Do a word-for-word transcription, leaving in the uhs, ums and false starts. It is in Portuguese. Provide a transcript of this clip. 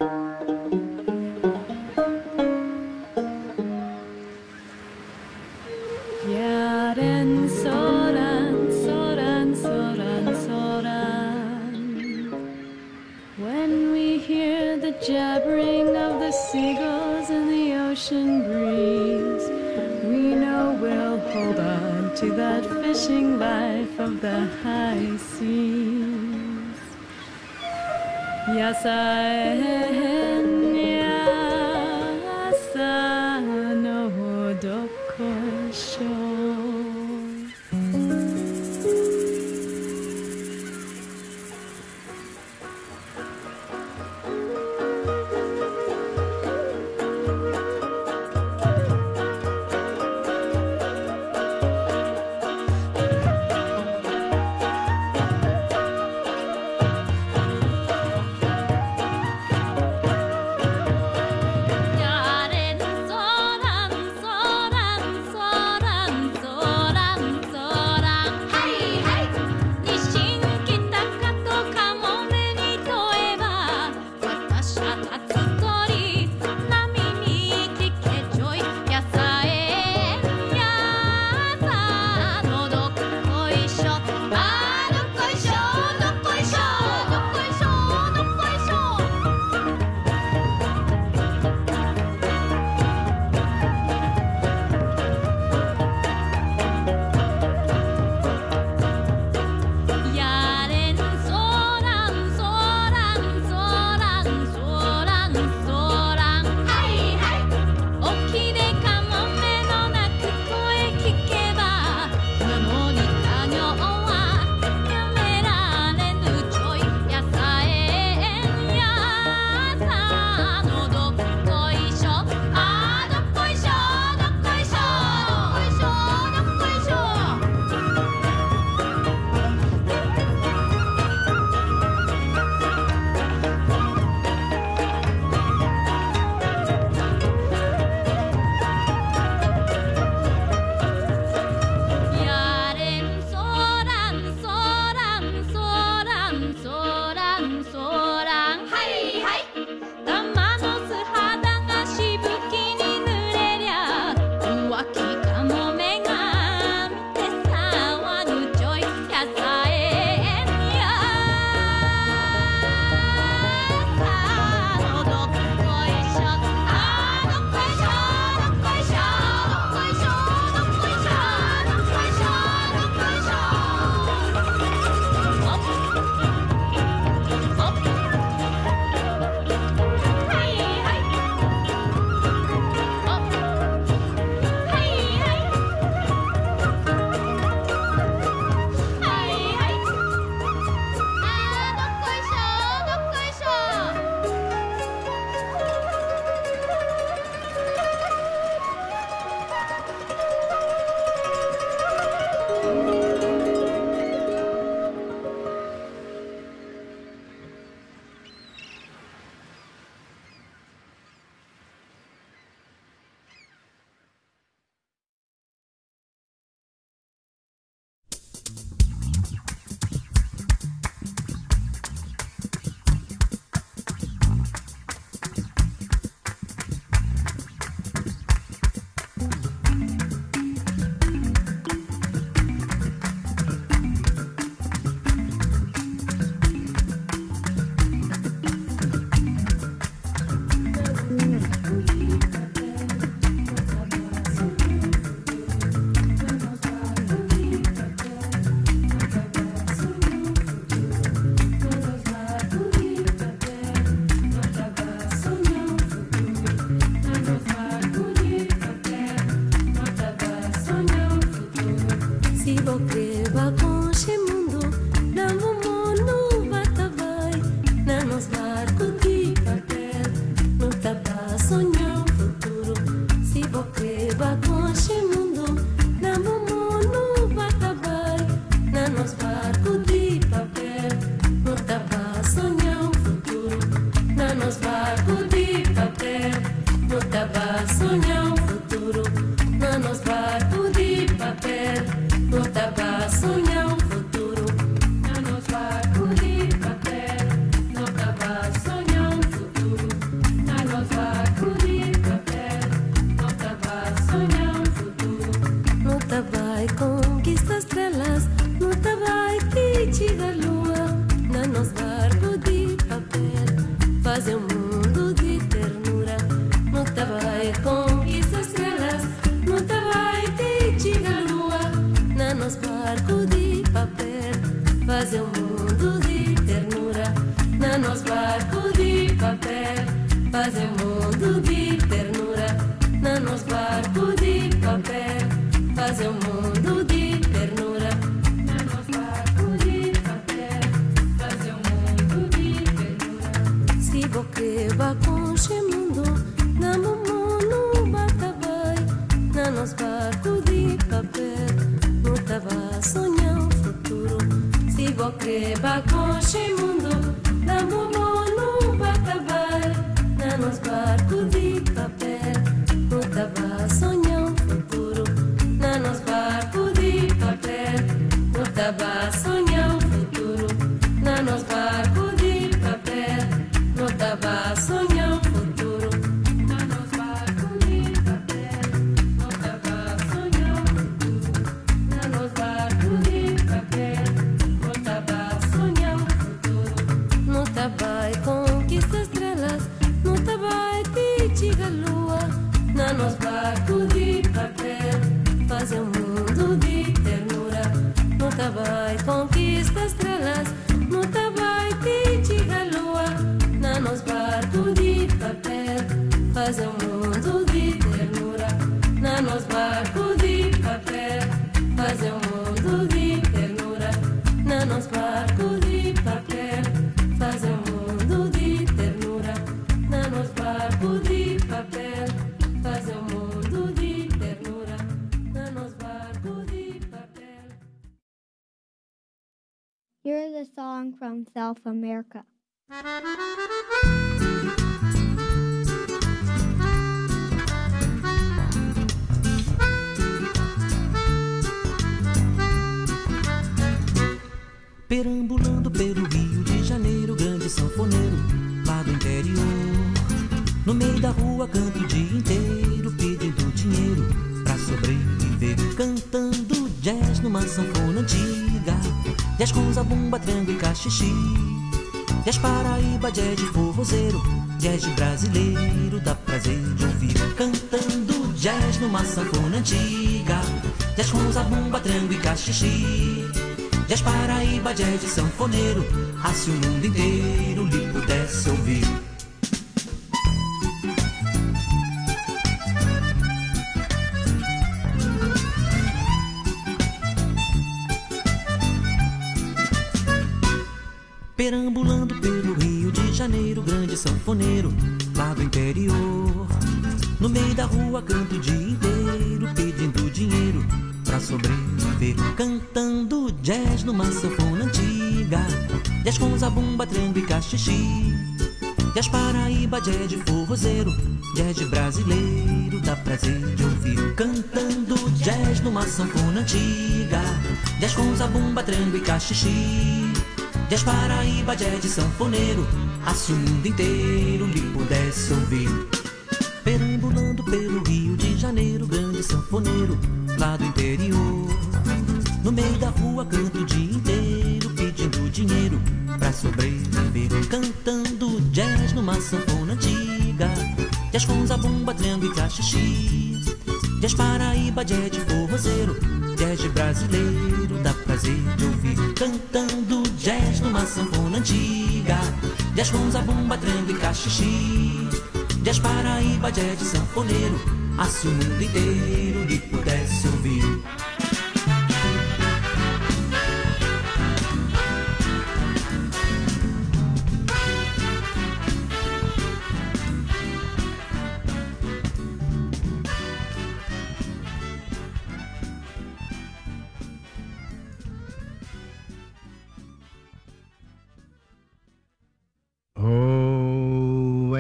Yaren soran, soran, soran, soran. When we hear the jabbering of the seagulls in the ocean breeze, we know we'll hold on to that fishing life of the high seas. Yasaen yasa no dokosho. No tava sonhando um futuro. boqueba com chemundo, na mumu batabai, na nos barco de papel, no tava sonhar o futuro. Se boqueba com chemundo, na mumu batabai, na nos barco de papel, no tava sonhar o futuro. Na nos barco de papel, no tava sonhar o futuro. Na nos barco de papel, no tava sonhar o futuro. Na nos barco de papel, no tava sonhar o futuro. Na nos barco de papel, no tava sonhar o futuro. No tava conquista estrelas, no tava tiga lua. Na nos barco de papel, fazer um mundo de ternura. No tava conquista estrelas, no tava tiga lua. Na nos barco de papel, fazer um mundo de ternura. Na nos barco de papel, fazer um mundo de ternura. Na nos barco de papel, fazer um mundo de ternura. Na nos barco de papel, fazer um mundo de ternura. Na nos barco de papel. Here's a song from South America. Perambulando pelo Rio de Janeiro, grande sanfoneiro lá do interior. No meio da rua canto o dia inteiro, pedindo dinheiro pra sobreviver. Cantando jazz numa sanfona antiga, jazz com zabumba, triângulo e cachixi. Jazz Paraíba, jazz de forrozeiro, jazz de brasileiro, dá prazer de ouvir. Cantando jazz numa sanfona antiga, jazz com zabumba, triângulo e cachixi. Jazz Paraíba, jazz de sanfoneiro, ah, se o mundo inteiro lhe pudesse ouvir. Perambulando pelo Rio de Janeiro, grande sanfoneiro lá do interior. No meio da rua canto o dia inteiro, pedindo dinheiro pra sobreviver. Cantando jazz numa sanfona antiga, jazz com zabumba, triângulo e cachixi. Jazz Paraíba, jazz de forrozeiro, jazz de brasileiro, dá prazer de ouvir. Cantando jazz numa sanfona antiga, jazz com zabumba, triângulo e cachixi. Jazz Paraíba, jazz de sanfoneiro, ah, se o mundo inteiro lhe pudesse ouvir. Perambulando pelo Rio de Janeiro, grande sanfoneiro lá do interior. No meio da rua canto o dia inteiro, pedindo dinheiro pra sobreviver. Cantando jazz numa sanfona antiga, jazz com zabumba, triângulo e cachixi. Jazz Paraíba, jazz de forrozeiro, jazz de brasileiro, dá prazer de ouvir. Cantando jazz numa sanfona antiga, jazz com zabumba, triângulo e cachixi. Jazz Paraíba, jazz de sanfoneiro, ah, se o mundo inteiro lhe pudesse ouvir.